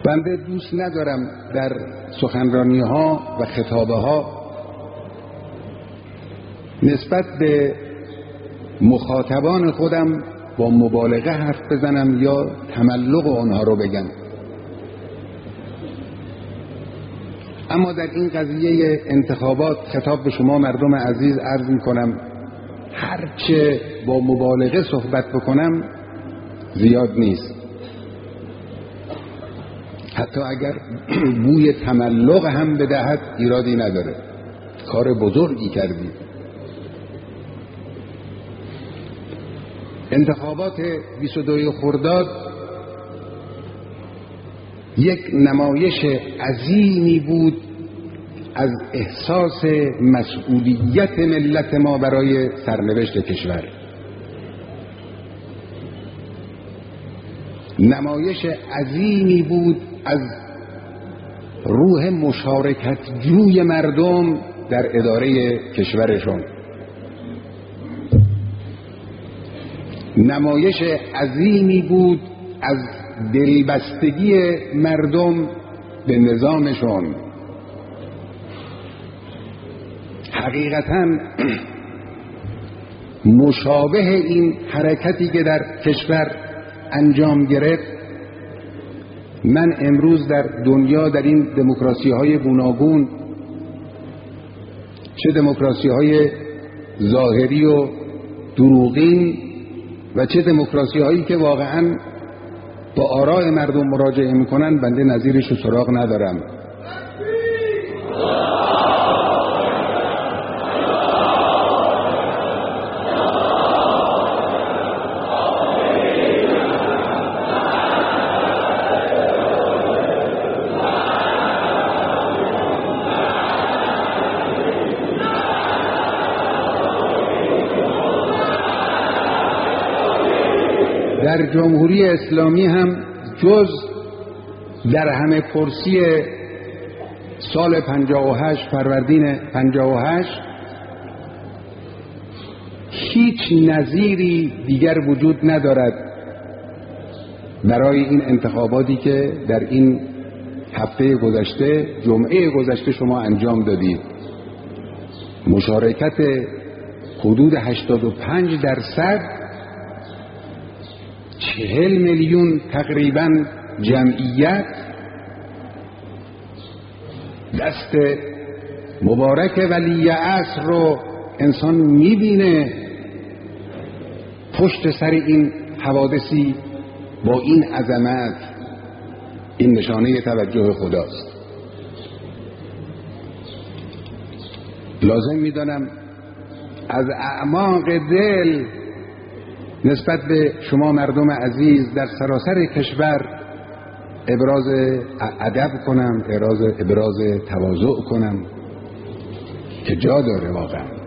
بنده دوست ندارم در سخنرانی ها و خطابه ها نسبت به مخاطبان خودم با مبالغه حرف بزنم یا تملق آنها رو بگم. اما در این قضیه انتخابات خطاب به شما مردم عزیز عرض میکنم هرچه با مبالغه صحبت بکنم زیاد نیست، حتی اگر بوی تملق هم بدهد ایرادی نداره. کار بزرگی کردید. انتخابات 22 خرداد یک نمایش عظیمی بود از احساس مسئولیت ملت ما برای سرنوشت کشور. نمایش عظیمی بود از روح مشارکت جوی مردم در اداره کشورشون. نمایش عظیمی بود از دلبستگی مردم به نظامشون. حقیقتاً مشابه این حرکتی که در کشور انجام گرفت من امروز در دنیا در این دموکراسی های گوناگون، چه دموکراسی های ظاهری و دروغین و چه دموکراسی هایی که واقعاً با آراء مردم مراجعه میکنن، بنده نظیرش رو سراغ ندارم. در جمهوری اسلامی هم جز در همه پرسی سال 58 فروردین 58 هیچ نظیری دیگر وجود ندارد برای این انتخاباتی که در این هفته گذشته، جمعه گذشته شما انجام دادید. مشارکت حدود 85%، 40 میلیون تقریبا جمعیت دست مبارک ولی عصر رو انسان میبینه پشت سر این حوادثی با این عظمت. این نشانه توجه خداست. لازم میدانم از اعماق دل نسبت به شما مردم عزیز در سراسر کشور ابراز ادب کنم، ابراز تواضع کنم که جا داره واقعا.